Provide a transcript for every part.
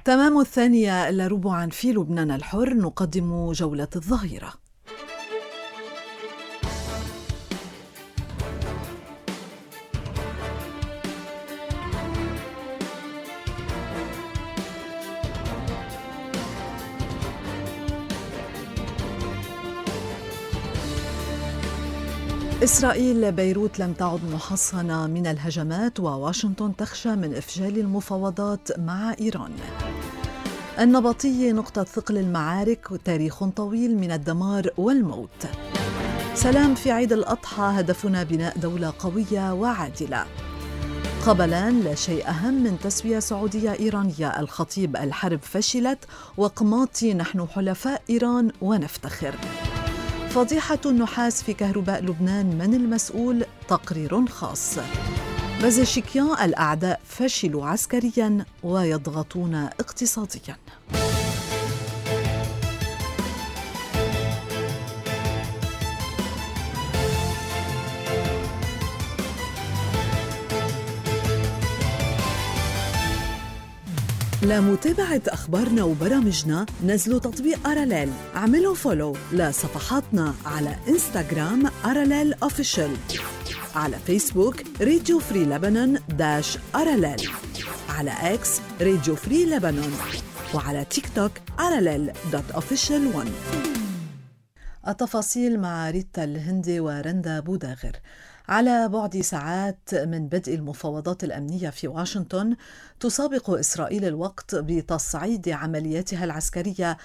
تمام 2:03 في لبنان الحر، نقدم جولة الظهيرة. إسرائيل بيروت لم تعد محصنة من الهجمات، وواشنطن تخشى من إفشال المفاوضات مع إيران. النبطي نقطة ثقل المعارك، تاريخ طويل من الدمار والموت. سلام في عيد الأضحى، هدفنا بناء دولة قوية وعادلة. قبلان، لا شيء أهم من تسوية سعودية إيرانية. الخطيب، الحرب فشلت، وقماطي نحن حلفاء إيران ونفتخر. فضيحة النحاس في كهرباء لبنان، من المسؤول؟ تقرير خاص. بازيشيكيان، الأعداء فشلوا عسكريا ويضغطون اقتصاديا. لمتابعة أخبارنا وبرامجنا نزلوا تطبيق أراليل، اعملوا فولو لصفحاتنا على إنستغرام أراليل أوفيشال، على فيسبوك راديو فري لبنان -أراليل، على إكس راديو فري لبنان، وعلى تيك توك aralel.official1. التفاصيل مع ريتا الهندي ورندا بوداغر. على بعد ساعات من بدء المفاوضات الأمنية في واشنطن، تسابق إسرائيل الوقت بتصعيد عملياتها العسكرية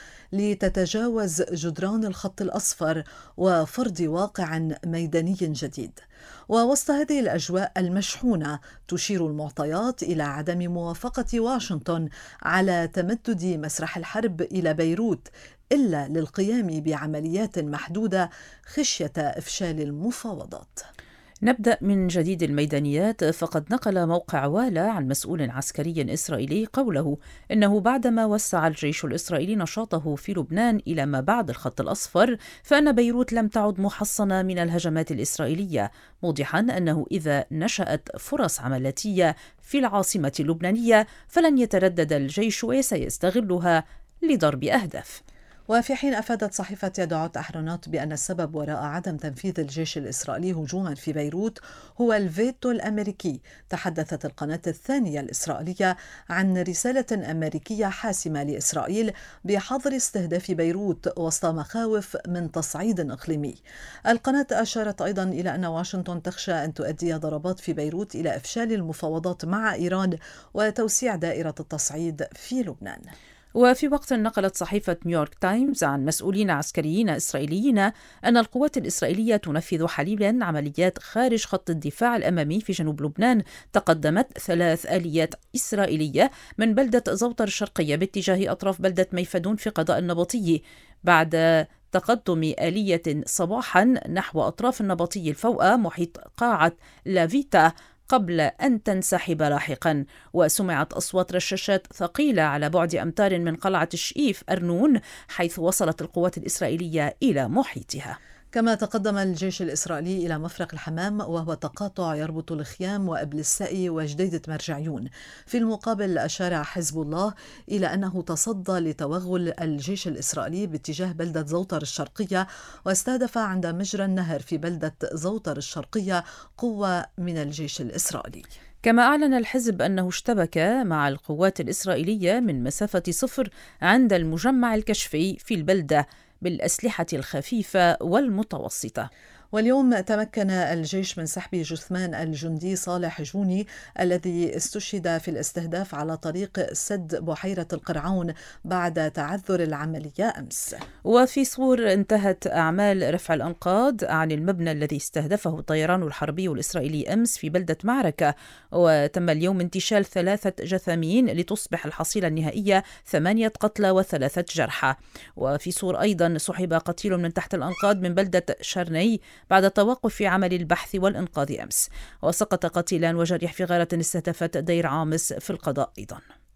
لتتجاوز جدران الخط الأصفر وفرض واقع ميداني جديد. ووسط هذه الأجواء المشحونة، تشير المعطيات إلى عدم موافقة واشنطن على تمدد مسرح الحرب إلى بيروت إلا للقيام بعمليات محدودة خشية إفشال المفاوضات. نبدأ من جديد الميدانيات، فقد نقل موقع والا عن مسؤول عسكري إسرائيلي قوله إنه بعدما وسع الجيش الإسرائيلي نشاطه في لبنان إلى ما بعد الخط الأصفر، فإن بيروت لم تعد محصنة من الهجمات الإسرائيلية، موضحا أنه إذا نشأت فرص عملياتية في العاصمة اللبنانية فلن يتردد الجيش وسيستغلها لضرب أهداف. وفي حين أفادت صحيفة يدعوت أحرنوت بأن السبب وراء عدم تنفيذ الجيش الإسرائيلي هجوما في بيروت هو الفيتو الأمريكي، تحدثت القناة الثانية الإسرائيلية عن رسالة أمريكية حاسمة لإسرائيل بحظر استهداف بيروت وسط مخاوف من تصعيد إقليمي. القناة أشارت أيضا إلى أن واشنطن تخشى أن تؤدي ضربات في بيروت إلى إفشال المفاوضات مع إيران وتوسيع دائرة التصعيد في لبنان. وفي وقت نقلت صحيفة نيويورك تايمز عن مسؤولين عسكريين إسرائيليين أن القوات الإسرائيلية تنفذ حاليا عمليات خارج خط الدفاع الأمامي في جنوب لبنان. تقدمت 3 آليات إسرائيلية من بلدة زوطر الشرقية باتجاه أطراف بلدة ميفدون في قضاء النبطي، بعد تقدم آلية صباحا نحو أطراف النبطي الفوقة محيط قاعة لافيتا قبل أن تنسحب لاحقا. وسمعت أصوات رشاشات ثقيلة على بعد أمتار من قلعة الشئيف أرنون، حيث وصلت القوات الإسرائيلية إلى محيطها. كما تقدم الجيش الإسرائيلي إلى مفرق الحمام، وهو تقاطع يربط الخيام وإبلسائي وجديدة مرجعيون. في المقابل، أشار حزب الله إلى أنه تصدى لتوغل الجيش الإسرائيلي باتجاه بلدة زوطر الشرقية، واستهدف عند مجرى النهر في بلدة زوطر الشرقية قوة من الجيش الإسرائيلي. كما أعلن الحزب أنه اشتبك مع القوات الإسرائيلية من مسافة 0 عند المجمع الكشفي في البلدة بالأسلحة الخفيفة والمتوسطة. واليوم تمكن الجيش من سحب جثمان الجندي صالح جوني الذي استشهد في الاستهداف على طريق سد بحيرة القرعون بعد تعذر العملية أمس. وفي صور انتهت أعمال رفع الأنقاض عن المبنى الذي استهدفه الطيران الحربي الإسرائيلي أمس في بلدة معركة، وتم اليوم انتشال 3 جثامين لتصبح الحصيلة النهائية 8 قتلى و3 جرحى. وفي صور أيضا سحب قتيل من تحت الأنقاض من بلدة شرني بعد توقف عمل البحث والإنقاذ أمس، وسقط قتيلان وجريح في غارة استهدفت دير عامس في القضاء أيضا.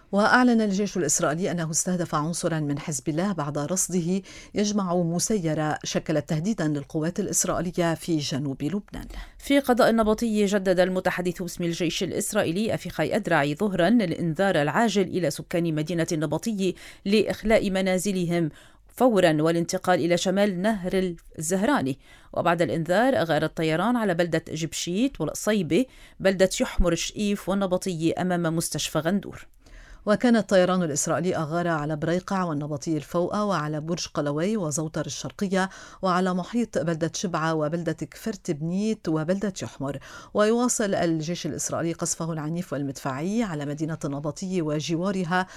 وأعلن الجيش الإسرائيلي أنه استهدف عنصرا من حزب الله بعد رصده يجمع مسيرة شكلت تهديدا للقوات الإسرائيلية في جنوب لبنان. في قضاء النبطي جدد المتحدث باسم الجيش الإسرائيلي أفيخاي أدرعي ظهرا الإنذار العاجل إلى سكان مدينة النبطي لإخلاء منازلهم فورا والانتقال إلى شمال نهر الزهراني. وبعد الإنذار أغار الطيران على بلدة جبشيت والقصيبة، بلدة يحمر الشئيف والنبطي أمام مستشفى غندور. وكان الطيران الإسرائيلي أغار على بريقع والنبطي الفوقة وعلى برج قلوي وزوطر الشرقية وعلى محيط بلدة شبعة وبلدة كفرت بنيت وبلدة يحمر. ويواصل الجيش الإسرائيلي قصفه العنيف والمدفعي على مدينة النبطي وجوارها،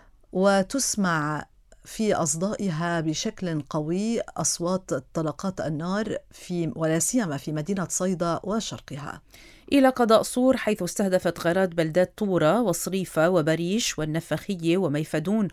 وتسمع في أصدائها بشكل قوي أصوات طلقات النار ولا سيما في مدينة صيدا وشرقها. إلى قضاء صور حيث استهدفت غارات بلدات طورة وصريفة وبريش والنفخية وميفدون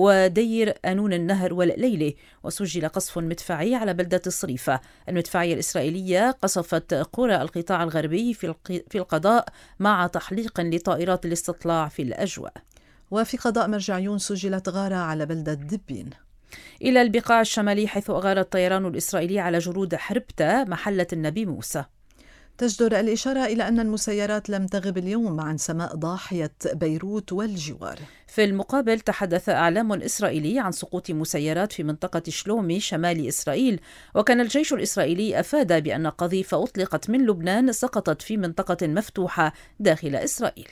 ودير أنون النهر والليلة. وسجل قصف مدفعي على بلدة صريفة. المدفعية الإسرائيلية قصفت قرى القطاع الغربي في القضاء مع تحليق لطائرات الاستطلاع في الأجواء. وفي قضاء مرجعيون سجلت غارة على بلدة دبين. إلى البقاع الشمالي حيث أغار الطيران الإسرائيلي على جرود حربتة محلة النبي موسى. تجدر الإشارة إلى أن المسيرات لم تغب اليوم عن سماء ضاحية بيروت والجوار. في المقابل تحدث إعلام إسرائيلي عن سقوط مسيرات في منطقة شلومي شمال إسرائيل، وكان الجيش الإسرائيلي أفاد بأن قذيفة أطلقت من لبنان سقطت في منطقة مفتوحة داخل إسرائيل.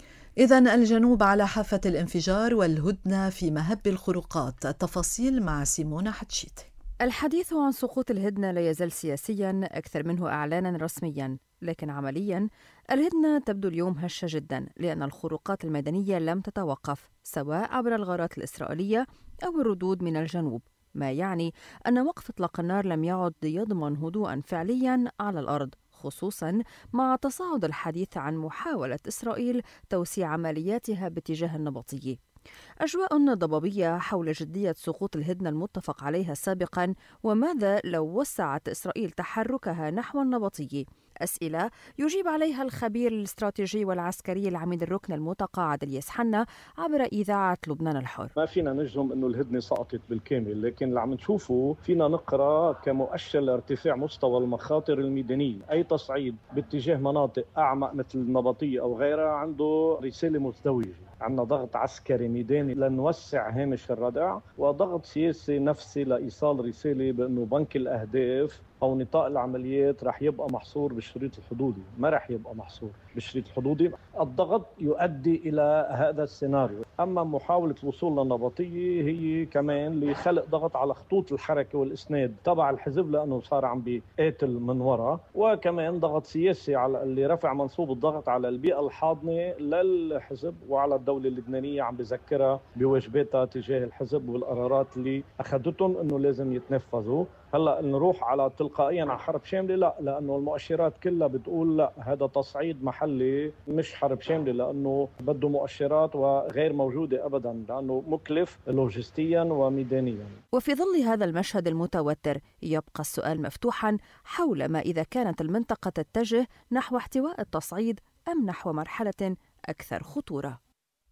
إذن الجنوب على حافة الانفجار والهدنة في مهب الخروقات. التفاصيل مع سيمونة حتشيت. الحديث عن سقوط الهدنة لا يزال سياسياً أكثر منه إعلاناً رسمياً، لكن عملياً الهدنة تبدو اليوم هشة جداً، لأن الخروقات الميدانية لم تتوقف سواء عبر الغارات الإسرائيلية أو الردود من الجنوب، ما يعني أن وقف إطلاق النار لم يعد يضمن هدوءاً فعلياً على الأرض، خصوصاً مع تصاعد الحديث عن محاولة إسرائيل توسيع عملياتها باتجاه النبطي. أجواء ضبابية حول جدية سقوط الهدنة المتفق عليها سابقاً، وماذا لو وسعت إسرائيل تحركها نحو النبطي؟ أسئلة يجيب عليها الخبير الاستراتيجي والعسكري العميد الركن المتقاعد الياس حنا عبر إذاعة لبنان الحر. ما فينا نجزم انه الهدنه سقطت بالكامل، لكن اللي عم نشوفه فينا نقرا كمؤشر لارتفاع مستوى المخاطر الميدانيه. اي تصعيد باتجاه مناطق اعمق مثل النبطيه او غيرها عنده رساله مزدوجه. عندنا ضغط عسكري ميداني لنوسع هامش الردع، وضغط سياسي نفسي لايصال رساله بانه بنك الاهداف او نطاق العمليات رح يبقى محصور بالشريط الحدودي، ما رح يبقى محصور بالشريط الحدودي. الضغط يؤدي الى هذا السيناريو. اما محاوله الوصول للنبطيه هي كمان لخلق ضغط على خطوط الحركه والاسناد تبع الحزب، لانه صار عم بيقاتل من وراء، وكمان ضغط سياسي على اللي رفع منصوب الضغط على البيئه الحاضنه للحزب وعلى الدوله اللبنانيه، عم بذكرها بواجباتها تجاه الحزب والقرارات اللي اخذتهم انه لازم يتنفذوا. هلا نروح على تلقائيا على حرب شامله؟ لا، لانه المؤشرات كلها بتقول لا، هذا تصعيد محلي مش حرب شامله، لانه بده مؤشرات وغير موجوده ابدا، لانه مكلف لوجستيا وميدانيا. وفي ظل هذا المشهد المتوتر يبقى السؤال مفتوحا حول ما اذا كانت المنطقه تتجه نحو احتواء التصعيد ام نحو مرحله اكثر خطوره.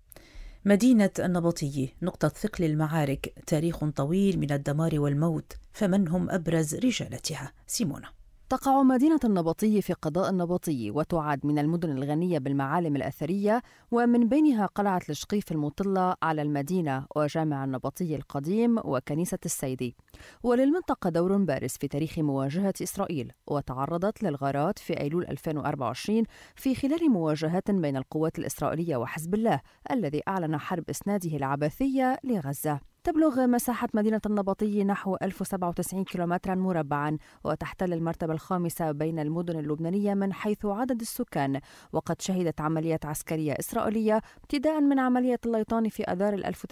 مدينة النبطي نقطة ثقل المعارك، تاريخ طويل من الدمار والموت، فمن هم أبرز رجالتها؟ سيمونة. تقع مدينة النبطي في قضاء النبطي، وتعد من المدن الغنية بالمعالم الأثرية، ومن بينها قلعة الشقيف المطلة على المدينة وجامع النبطي القديم وكنيسة السيدي. وللمنطقة دور بارز في تاريخ مواجهة إسرائيل، وتعرضت للغارات في أيلول 2024 في خلال مواجهات بين القوات الإسرائيلية وحزب الله الذي أعلن حرب إسناده العبثية لغزة. تبلغ مساحة مدينة النبطي نحو 1097 كيلومترا مربعا، وتحتل المرتبة الخامسة بين المدن اللبنانية من حيث عدد السكان. وقد شهدت عمليات عسكرية إسرائيلية ابتداء من عملية الليطان في آذار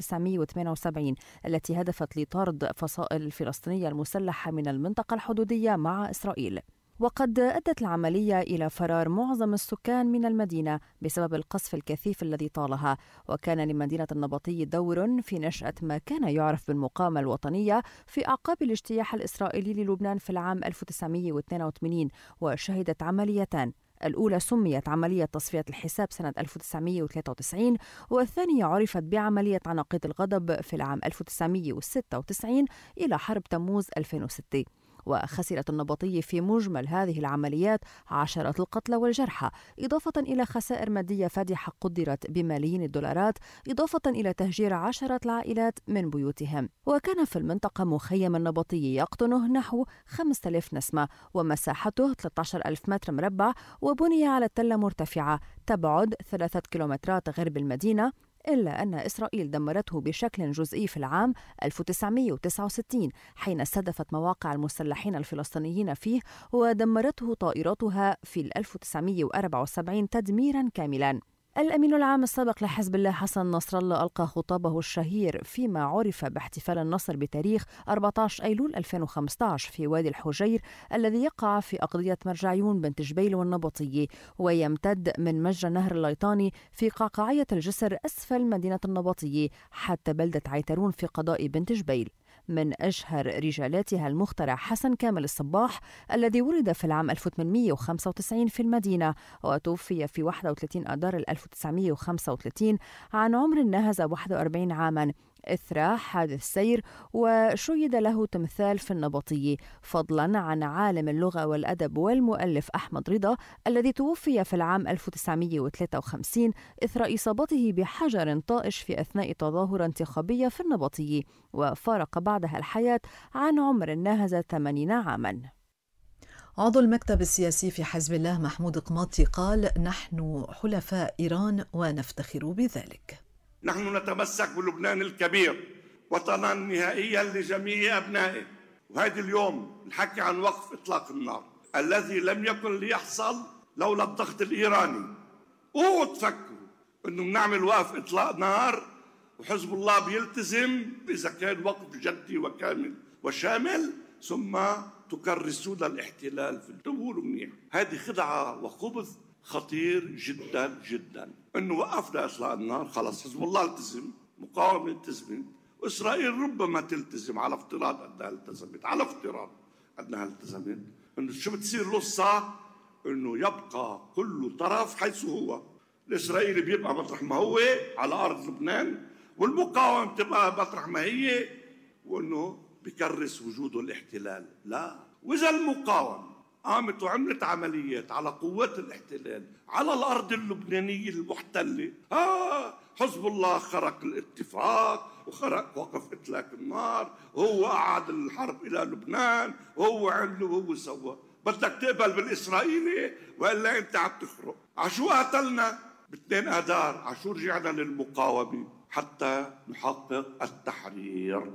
1978 التي هدفت لطرد فصائل الفلسطينية المسلحة من المنطقة الحدودية مع إسرائيل. وقد أدت العملية إلى فرار معظم السكان من المدينة بسبب القصف الكثيف الذي طالها. وكان لمدينة النبطي دور في نشأة ما كان يعرف بالمقاومة الوطنية في أعقاب الاجتياح الإسرائيلي للبنان في العام 1982، وشهدت عمليتان: الأولى سميت عملية تصفية الحساب سنة 1993، والثانية عرفت بعملية عناقيد الغضب في العام 1996 إلى حرب تموز 2006. وخسرت النبطية في مجمل هذه العمليات عشرات القتلى والجرحى، إضافة إلى خسائر مادية فادحة قدرت بملايين الدولارات، إضافة إلى تهجير عشرات العائلات من بيوتهم. وكان في المنطقة مخيم النبطية يقطنه نحو 5000 نسمة ومساحته 13,000 متر مربع، وبني على تلة مرتفعة تبعد 3 كيلومترات غرب المدينة، إلا أن إسرائيل دمرته بشكل جزئي في العام 1969 حين استهدفت مواقع المسلحين الفلسطينيين فيه، ودمرته طائراتها في 1974 تدميراً كاملاً. الأمين العام السابق لحزب الله حسن نصر الله ألقى خطابه الشهير فيما عرف باحتفال النصر بتاريخ 14 أيلول 2015 في وادي الحجير، الذي يقع في أقضية مرجعيون بنت جبيل والنبطية، ويمتد من مجرى نهر الليطاني في قعقاعية الجسر أسفل مدينة النبطية حتى بلدة عيترون في قضاء بنت جبيل. من أشهر رجالاتها المخترع حسن كامل الصباح، الذي ولد في العام 1895 في المدينة وتوفي في 31 آذار 1935 عن عمر ناهز 41 عاما إثر حادث سير، وشيد له تمثال في النبطية، فضلا عن عالم اللغة والأدب والمؤلف أحمد رضا الذي توفي في العام 1953 إثر إصابته بحجر طائش في أثناء تظاهرة انتخابية في النبطية، وفارق بعدها الحياة عن عمر ناهز 80 عاما. عضو المكتب السياسي في حزب الله محمود قماطي قال: نحن حلفاء إيران ونفتخر بذلك. نحن نتمسك بلبنان الكبير، وطنا نهائيا لجميع أبنائه، وهذا اليوم نحكي عن وقف إطلاق النار الذي لم يكن ليحصل لولا الضغط الإيراني. اوعوا تفكروا إنه بنعمل وقف إطلاق نار وحزب الله بيلتزم إذا كان وقف جدي وكامل وشامل ثم تكرسون الاحتلال في الدول منيح. هذه خدعة وخبث خطير جدا جدا. انه وقفنا اطلاق النار خلص حزب الله التزم، مقاومه التزمت، واسرائيل ربما تلتزم على افتراض انها التزمت، على افتراض انها التزمت، انه شو بتصير القصه؟ انه يبقى كل طرف حيث هو. الاسرائيلي بيبقى مطرح ما هو على ارض لبنان، والمقاومه بتبقى مطرح ما هي، وانه بكرس وجوده الاحتلال. لا، واذا المقاومه قامت وعملت عمليات على قوات الاحتلال على الأرض اللبنانية المحتلة، حزب الله خرق الاتفاق وخرق وقف إطلاق النار، وهو أعاد الحرب إلى لبنان، وهو عمل وهو سوى. بدك تقبل بالإسرائيلي وإلا أنت عم تخرق. عشو قتلنا ب2 آذار؟ عشو رجعنا للمقاومة حتى نحقق التحرير.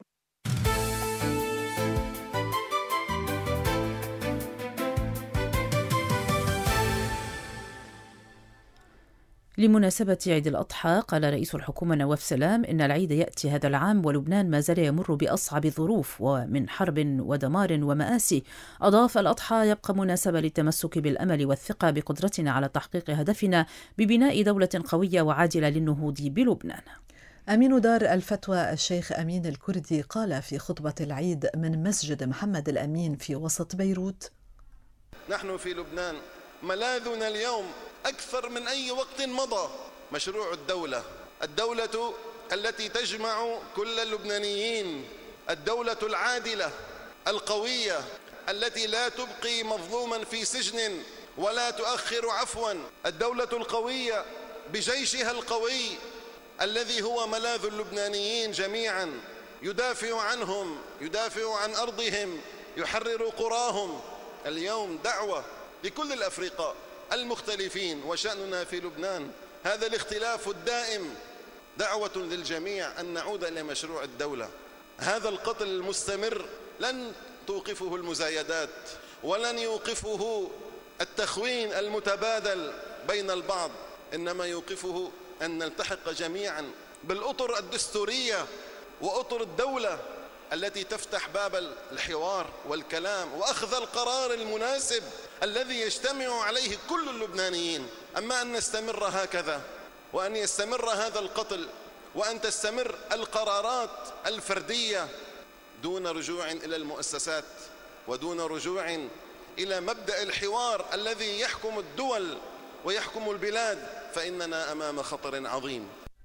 لمناسبة عيد الأضحى قال رئيس الحكومة نواف سلام إن العيد يأتي هذا العام ولبنان ما زال يمر بأصعب الظروف ومن حرب ودمار ومآسي. أضاف: الأضحى يبقى مناسبة للتمسك بالأمل والثقة بقدرتنا على تحقيق هدفنا ببناء دولة قوية وعادلة للنهوض بلبنان. أمين دار الفتوى الشيخ أمين الكردي قال في خطبة العيد من مسجد محمد الأمين في وسط بيروت: نحن في لبنان ملاذنا اليوم أكثر من أي وقت مضى مشروع الدولة التي تجمع كل اللبنانيين، الدولة العادلة القوية التي لا تبقي مظلوما في سجن ولا تؤخر عفوا، الدولة القوية بجيشها القوي الذي هو ملاذ اللبنانيين جميعا، يدافع عنهم، يدافع عن أرضهم، يحرر قراهم. اليوم دعوة لكل الأفرقاء المختلفين، وشأننا في لبنان هذا الاختلاف الدائم، دعوة للجميع أن نعود إلى مشروع الدولة. هذا القتل المستمر لن توقفه المزايدات، ولن يوقفه التخوين المتبادل بين البعض، إنما يوقفه أن نلتحق جميعا بالأطر الدستورية وأطر الدولة التي تفتح باب الحوار والكلام وأخذ القرار المناسب الذي يجتمع عليه كل اللبنانيين. أما أن نستمر هكذا وأن يستمر هذا القتل وأن تستمر القرارات الفردية دون رجوع إلى المؤسسات ودون رجوع إلى مبدأ الحوار الذي يحكم الدول ويحكم البلاد، فإننا أمام خطر عظيم.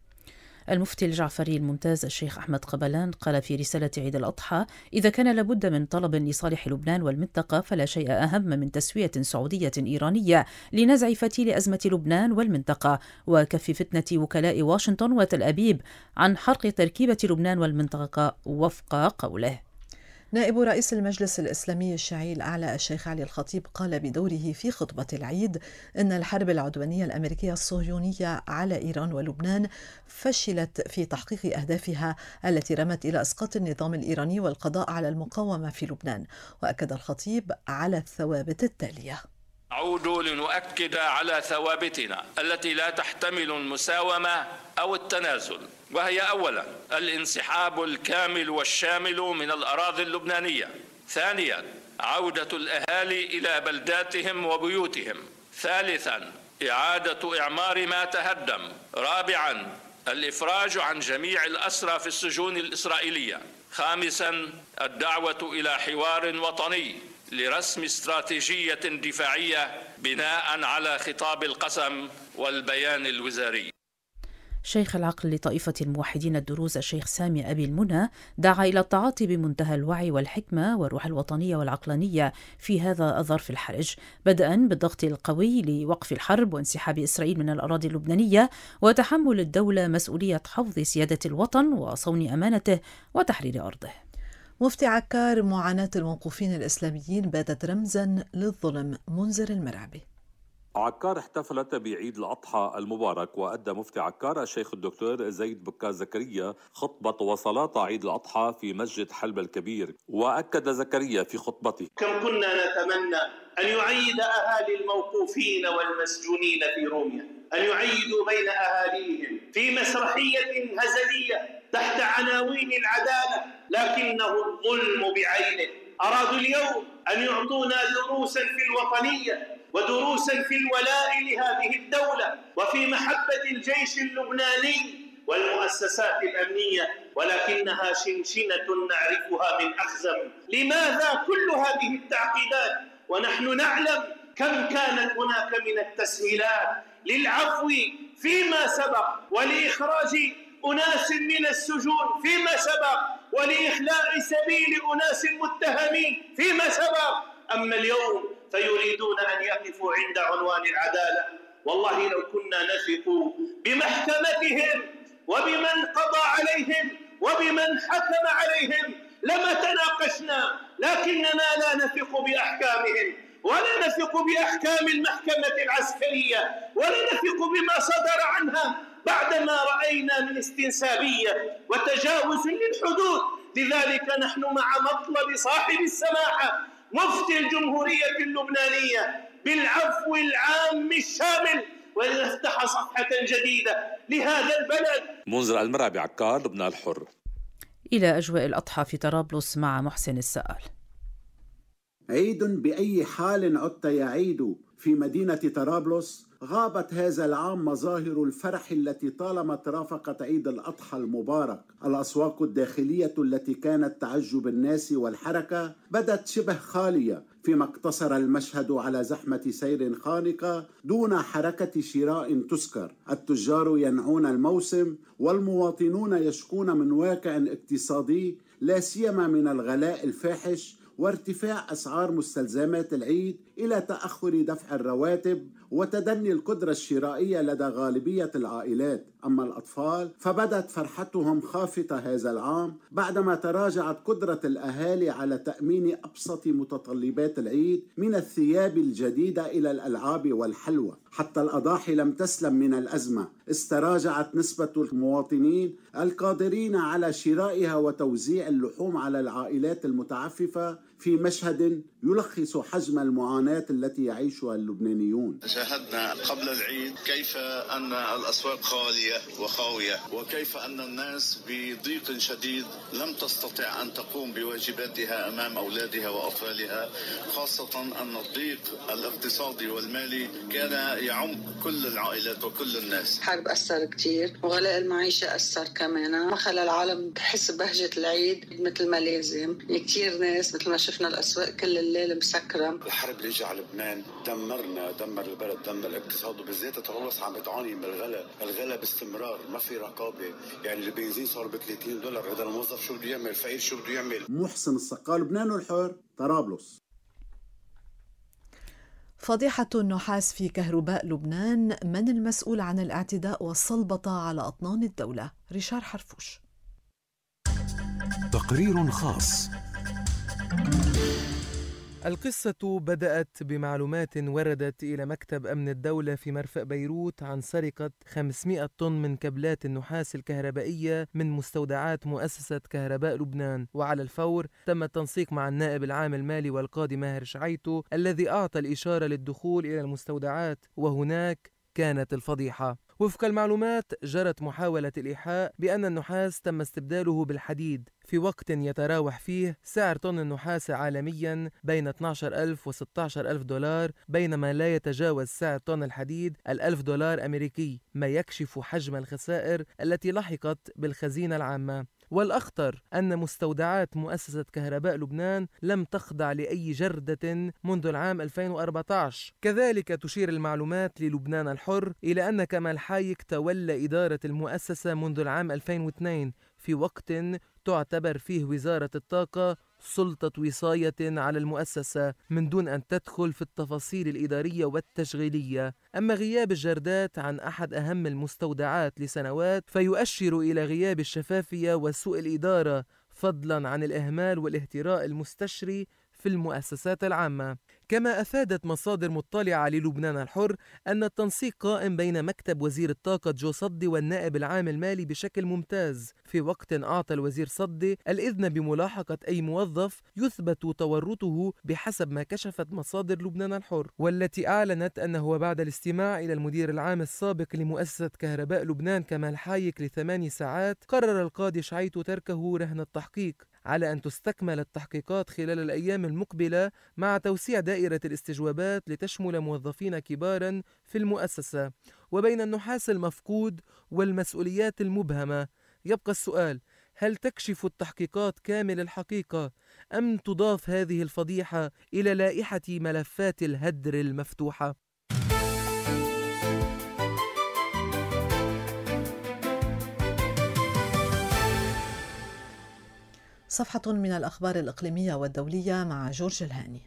المفتي الجعفري الممتاز الشيخ أحمد قبلان قال في رسالة عيد الأضحى: إذا كان لابد من طلب لصالح لبنان والمنطقة فلا شيء أهم من تسوية سعودية إيرانية لنزع فتيل أزمة لبنان والمنطقة وكف فتنة وكلاء واشنطن وتل أبيب عن حرق تركيبة لبنان والمنطقة وفق قوله. نائب رئيس المجلس الإسلامي الشيعي الأعلى الشيخ علي الخطيب قال بدوره في خطبة العيد إن الحرب العدوانية الأمريكية الصهيونية على إيران ولبنان فشلت في تحقيق أهدافها التي رمت إلى إسقاط النظام الإيراني والقضاء على المقاومة في لبنان. وأكد الخطيب على الثوابت التالية: نعود لنؤكد على ثوابتنا التي لا تحتمل المساومة أو التنازل، وهي أولا الانسحاب الكامل والشامل من الأراضي اللبنانية، ثانيا عودة الأهالي إلى بلداتهم وبيوتهم، ثالثا إعادة إعمار ما تهدم، رابعا الإفراج عن جميع الأسرى في السجون الإسرائيلية، خامسا الدعوة إلى حوار وطني لرسم استراتيجية دفاعية بناء على خطاب القسم والبيان الوزاري. شيخ العقل لطائفة الموحدين الدروز الشيخ سامي أبي المنى دعا إلى التعاطي بمنتهى الوعي والحكمة والروح الوطنية والعقلانية في هذا الظرف الحرج، بدءا بالضغط القوي لوقف الحرب وانسحاب إسرائيل من الأراضي اللبنانية وتحمل الدولة مسؤولية حفظ سيادة الوطن وصون أمانته وتحرير أرضه. مفتي عكار: معاناة الموقوفين الإسلاميين باتت رمزا للظلم. منذر المرعبي. عكار احتفلت بعيد الأضحى المبارك، وأدى مفتي عكار الشيخ الدكتور زيد بكار زكريا خطبة وصلاة عيد الأضحى في مسجد حلب الكبير. وأكد زكريا في خطبته: كم كنا نتمنى أن يعيد أهالي الموقوفين والمسجونين في روميا، أن يعيدوا بين أهاليهم في مسرحية هزلية تحت عناوين العدالة، لكنه الظلم بعينه. أرادوا اليوم أن يعطونا دروسا في الوطنية ودروسا في الولاء لهذه الدولة وفي محبة الجيش اللبناني والمؤسسات الأمنية، ولكنها شنشنة نعرفها من أخزم. لماذا كل هذه التعقيدات ونحن نعلم كم كانت هناك من التسهيلات للعفو فيما سبق ولإخراج أناس من السجون فيما سبق ولإخلاء سبيل أناس متهمين فيما سبق؟ أما اليوم فيريدون أن يقفوا عند عنوان العدالة. والله لو كنا نثق بمحكمتهم وبمن قضى عليهم وبمن حكم عليهم لما تناقشنا، لكننا لا نثق بأحكامهم ولا نثق بأحكام المحكمة العسكرية ولا نثق بما صدر عنها بعدما رأينا من استنسابية وتجاوز للحدود. لذلك نحن مع مطلب صاحب السماحة مفتي الجمهورية اللبنانية بالعفو العام الشامل ولنفتح صفحة جديدة لهذا البلد. منذر المرعبي، عكار، لبنان الحر. إلى أجواء الأضحى في طرابلس مع محسن السائل. عيد بأي حال عدت يا عيد في مدينة طرابلس. غابت هذا العام مظاهر الفرح التي طالما رافقت عيد الأضحى المبارك. الأسواق الداخلية التي كانت تعج بالناس والحركة بدت شبه خالية، فيما اقتصر المشهد على زحمة سير خانقة دون حركة شراء تذكر. التجار ينعون الموسم والمواطنون يشكون من واقع اقتصادي لا سيما من الغلاء الفاحش وارتفاع أسعار مستلزمات العيد إلى تأخر دفع الرواتب وتدني القدرة الشرائية لدى غالبية العائلات. أما الأطفال فبدت فرحتهم خافتة هذا العام بعدما تراجعت قدرة الأهالي على تأمين أبسط متطلبات العيد من الثياب الجديدة إلى الألعاب والحلوى. حتى الأضاحي لم تسلم من الأزمة، استراجعت نسبة المواطنين القادرين على شرائها وتوزيع اللحوم على العائلات المتعففة في مشهد يلخص حجم المعاناة التي يعيشها اللبنانيون. شاهدنا قبل العيد كيف أن الأسواق خالية وخاوية، وكيف أن الناس بضيق شديد لم تستطع أن تقوم بواجباتها أمام أولادها وأطفالها، خاصة أن الضيق الاقتصادي والمالي كان يعم كل العائلات وكل الناس. حرب أثر كتير وغلاء المعيشة أثر كمان، ما خلى العالم تحس بهجة العيد مثل ما لازم. كتير ناس مثل ما شفنا شفنا الأسواق كل الليل مسكرة. الحرب اللي اجى على لبنان دمر البلد، دمر الاقتصاد، وبالذات طرابلس عم بتعاني من الغلا باستمرار، ما في رقابة. يعني البنزين صار ب$30، هذا الموظف شو بده يعمل؟ الفقير شو بده يعمل؟ محسن الصقال، لبنان الحر، طرابلس. فضيحة النحاس في كهرباء لبنان، من المسؤول عن الاعتداء والسلبطة على أطنان الدولة؟ ريشار حرفوش. تقرير خاص. القصة بدأت بمعلومات وردت إلى مكتب أمن الدولة في مرفأ بيروت عن سرقة 500 طن من كابلات النحاس الكهربائية من مستودعات مؤسسة كهرباء لبنان، وعلى الفور تم التنسيق مع النائب العام المالي والقاضي ماهر شعيتو الذي أعطى الإشارة للدخول إلى المستودعات، وهناك كانت الفضيحة. وفق المعلومات جرت محاولة الإيحاء بأن النحاس تم استبداله بالحديد في وقت يتراوح فيه سعر طن النحاس عالميا بين 12,000 و 16,000 دولار، بينما لا يتجاوز سعر طن الحديد $1,000 أمريكي، ما يكشف حجم الخسائر التي لحقت بالخزينة العامة. والأخطر أن مستودعات مؤسسة كهرباء لبنان لم تخضع لأي جردة منذ العام 2014. كذلك تشير المعلومات للبنان الحر إلى أن كمال حايك تولى إدارة المؤسسة منذ العام 2002 في وقت تعتبر فيه وزارة الطاقة سلطة وصاية على المؤسسة من دون أن تدخل في التفاصيل الإدارية والتشغيلية. أما غياب الجردات عن أحد أهم المستودعات لسنوات فيؤشر إلى غياب الشفافية وسوء الإدارة، فضلا عن الإهمال والاهتراء المستشري في المؤسسات العامة. كما أفادت مصادر مطلعة للبنان الحر أن التنسيق قائم بين مكتب وزير الطاقة جو صدي والنائب العام المالي بشكل ممتاز، في وقت أعطى الوزير صدي الإذن بملاحقة أي موظف يثبت تورطه بحسب ما كشفت مصادر لبنان الحر، والتي أعلنت أنه بعد الاستماع إلى المدير العام السابق لمؤسسة كهرباء لبنان كمال حايك ل8 ساعات، قرر القاضي شعيتو تركه رهن التحقيق على أن تستكمل التحقيقات خلال الأيام المقبلة مع توسيع دائرة الاستجوابات لتشمل موظفين كبارا في المؤسسة. وبين النحاس المفقود والمسؤوليات المبهمة يبقى السؤال: هل تكشف التحقيقات كامل الحقيقة أم تضاف هذه الفضيحة إلى لائحة ملفات الهدر المفتوحة؟ صفحة من الأخبار الإقليمية والدولية مع جورج الهاني.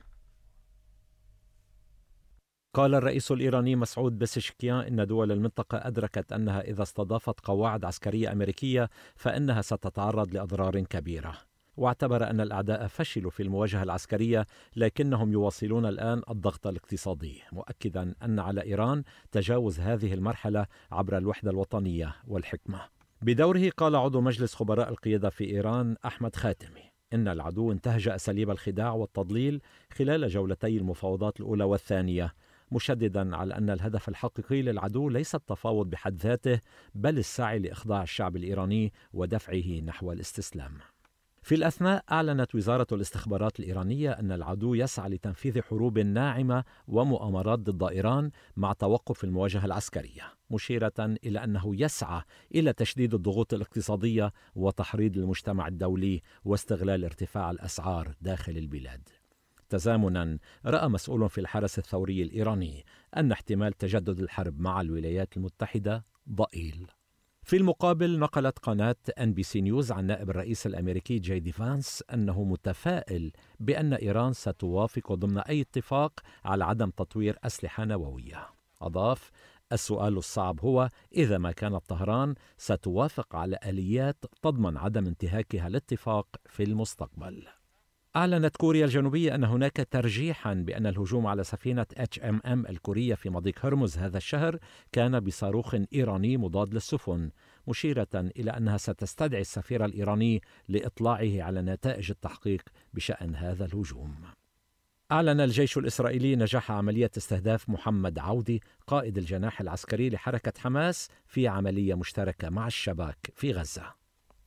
قال الرئيس الإيراني مسعود بسشكيان إن دول المنطقة أدركت أنها إذا استضافت قواعد عسكرية أمريكية فإنها ستتعرض لأضرار كبيرة، واعتبر أن الأعداء فشلوا في المواجهة العسكرية لكنهم يواصلون الآن الضغط الاقتصادي، مؤكدا أن على إيران تجاوز هذه المرحلة عبر الوحدة الوطنية والحكمة. بدوره قال عضو مجلس خبراء القيادة في إيران أحمد خاتمي إن العدو انتهج أساليب الخداع والتضليل خلال جولتي المفاوضات الأولى والثانية، مشددا على أن الهدف الحقيقي للعدو ليس التفاوض بحد ذاته بل السعي لإخضاع الشعب الإيراني ودفعه نحو الاستسلام. في الأثناء أعلنت وزارة الاستخبارات الإيرانية أن العدو يسعى لتنفيذ حروب ناعمة ومؤامرات ضد إيران مع توقف المواجهة العسكرية، مشيرة إلى أنه يسعى إلى تشديد الضغوط الاقتصادية وتحريض المجتمع الدولي واستغلال ارتفاع الأسعار داخل البلاد. تزامنا رأى مسؤول في الحرس الثوري الإيراني أن احتمال تجدد الحرب مع الولايات المتحدة ضئيل. في المقابل نقلت قناة NBC نيوز عن نائب الرئيس الأمريكي جي دي فانس أنه متفائل بأن إيران ستوافق ضمن أي اتفاق على عدم تطوير أسلحة نووية. أضاف: السؤال الصعب هو إذا ما كانت طهران ستوافق على آليات تضمن عدم انتهاكها الاتفاق في المستقبل. أعلنت كوريا الجنوبية أن هناك ترجيحا بأن الهجوم على سفينة HMM الكورية في مضيق هرمز هذا الشهر كان بصاروخ إيراني مضاد للسفن، مشيرة إلى أنها ستستدعي السفير الإيراني لإطلاعه على نتائج التحقيق بشأن هذا الهجوم. أعلن الجيش الإسرائيلي نجاح عملية استهداف محمد عودي قائد الجناح العسكري لحركة حماس في عملية مشتركة مع الشباك في غزة.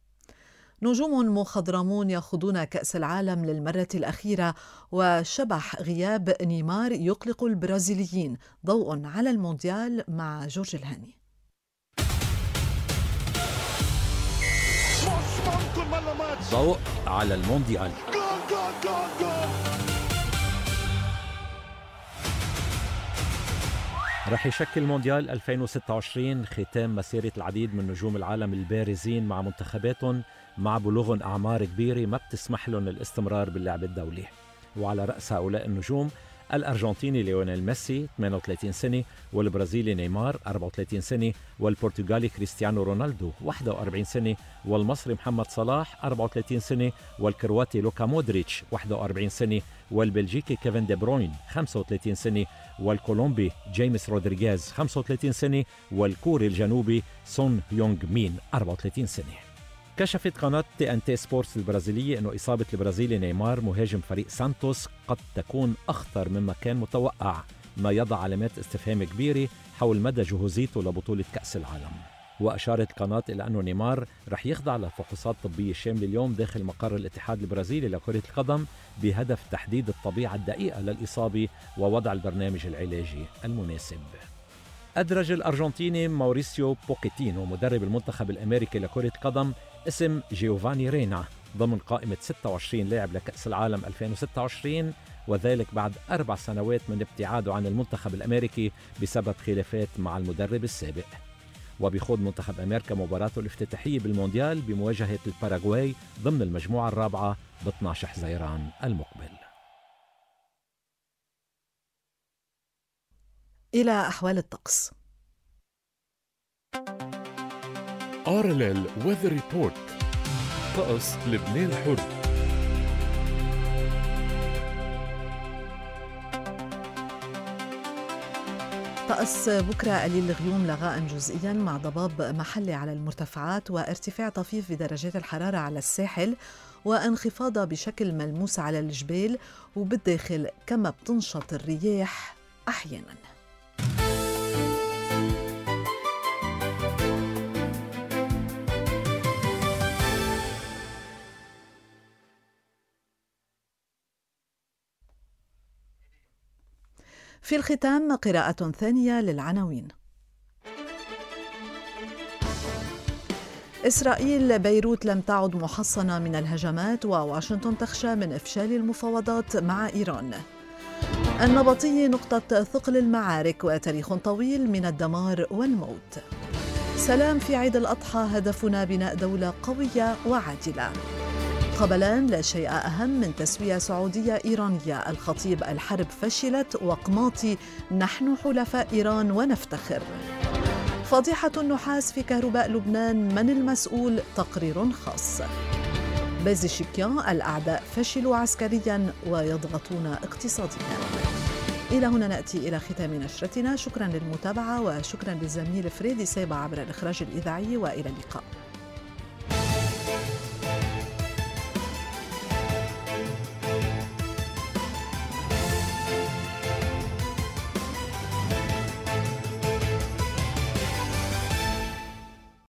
نجوم مخضرمون يخوضون كأس العالم للمرة الأخيرة، وشبح غياب نيمار يقلق البرازيليين. ضوء على المونديال مع جورج الهاني. ضوء على المونديال. رح يشكل مونديال 2026 ختام مسيرة العديد من نجوم العالم البارزين مع منتخباتهم مع بلوغهم أعمار كبيرة ما بتسمح لهم الاستمرار باللعب الدولي. وعلى رأس هؤلاء النجوم الأرجنتيني ليونيل ميسي 38 سنة، والبرازيلي نيمار 34 سنة، والبرتغالي كريستيانو رونالدو 41 سنة، والمصري محمد صلاح 34 سنة، والكرواتي لوكا مودريتش 41 سنة، والبلجيكي كيفن دي بروين 35 سنة، والكولومبي جيمس رودريغيز 35 سنة، والكوري الجنوبي سون يونغ مين 34 سنة. كشفت قناة TNT سبورتس البرازيلية أنه إصابة البرازيلي نيمار مهاجم فريق سانتوس قد تكون أخطر مما كان متوقع، ما يضع علامات استفهام كبيرة حول مدى جهوزيته لبطولة كأس العالم. وأشارت القناة إلى أنه نيمار رح يخضع لفحوصات طبية شاملة اليوم داخل مقر الاتحاد البرازيلي لكرة القدم بهدف تحديد الطبيعة الدقيقة للإصابة ووضع البرنامج العلاجي المناسب. أدرج الأرجنتيني ماوريسيو بوكيتينو مدرب المنتخب الأمريكي لكرة القدم اسم جيوفاني رينا ضمن قائمة 26 لاعب لكأس العالم 2026، وذلك بعد 4 سنوات من ابتعاده عن المنتخب الأمريكي بسبب خلافات مع المدرب السابق. وبيخوض منتخب أمريكا مباراته الافتتاحية بالمونديال بمواجهة الباراغواي ضمن المجموعة الرابعة ب 12 حزيران المقبل. إلى أحوال الطقس. RLL Weather Report. طقس لبنان الحر. طقس بكرة قليل الغيوم لغائم جزئيا مع ضباب محلي على المرتفعات وارتفاع طفيف بدرجات الحرارة على الساحل وانخفاض بشكل ملموس على الجبال، وبالداخل كما بتنشط الرياح أحيانا. في الختام قراءة ثانية للعناوين. إسرائيل بيروت لم تعد محصنة من الهجمات، وواشنطن تخشى من إفشال المفاوضات مع إيران. النبطي نقطة ثقل المعارك وتاريخ طويل من الدمار والموت. سلام في عيد الأضحى، هدفنا بناء دولة قوية وعادلة. قبلان لا شيء أهم من تسوية سعودية إيرانية. الخطيب الحرب فشلت، وقماطي نحن حلفاء إيران ونفتخر. فضيحة النحاس في كهرباء لبنان، من المسؤول؟ تقرير خاص. بازيشكيان الأعداء فشلوا عسكريا ويضغطون اقتصاديا. إلى هنا نأتي إلى ختام نشرتنا. شكرا للمتابعة وشكرا للزميل فريدي سيبا عبر الإخراج الإذاعي، وإلى اللقاء.